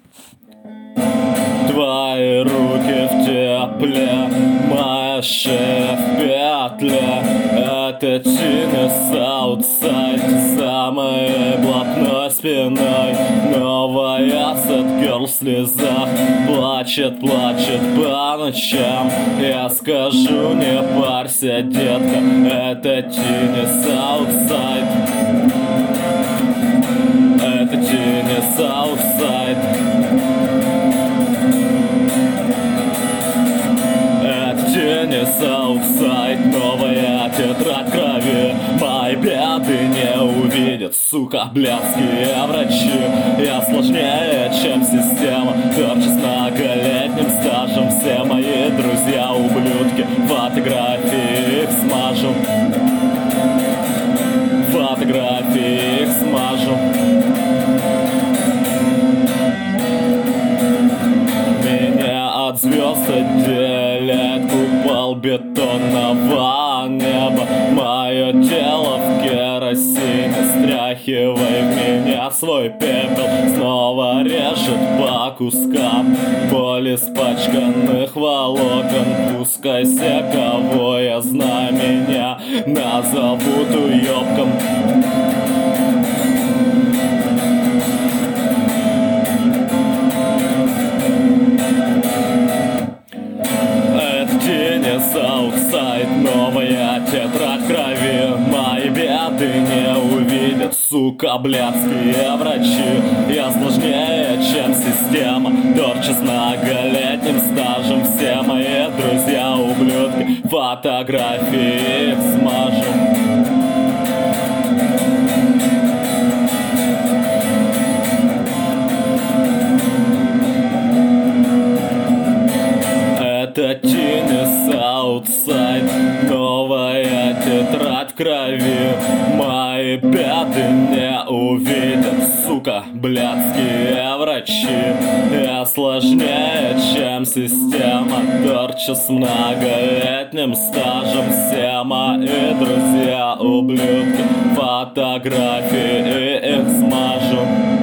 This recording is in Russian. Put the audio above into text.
Твои руки в тепле, моя шея в петле. Это Тини Саутсайд за моей блатной спиной. Новая Sad Girl в слезах плачет, плачет по ночам. Я скажу, не парься, детка, это Тини Саутсайд. Это Тини Саутсайд. Тини Саутсайд, новая тетрадь крови. Мои беды не увидят, сука, блядские врачи. Я сложнее, чем система, торчу с многолетним стажем. Все мои друзья ублюдки, фотографии их смажу. Фотографии их смажу. Меня от звезд отделяет купол бетонного неба. Мое тело в керосине, стряхивай в меня свой пепел. Снова режет по кускам боль испачканных волокон. Пускай все, кого я знаю, меня назовут уёбком. Тини Саутсайд, новая тетрадь крови. Мои беды не увидят, сука, блядские врачи. Я сложнее, чем система, торчу с многолетним стажем. Все мои друзья ублюдки, фотографии их смажу. Это Тини Саутсайд, новая тетрадь крови. Мои беды не увидят, сука, блядские врачи. Я сложнее, чем система, торчу с многолетним стажем. Все мои друзья ублюдки, фотографии их смажу.